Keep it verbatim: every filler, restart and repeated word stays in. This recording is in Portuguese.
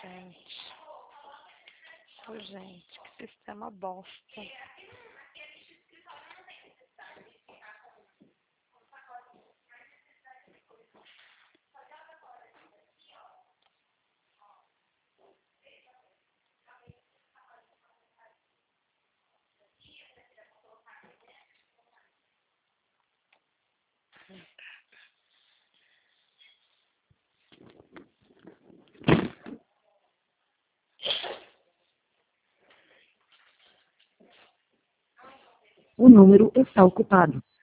gente. Ô, gente, que sistema bosta. O número está ocupado.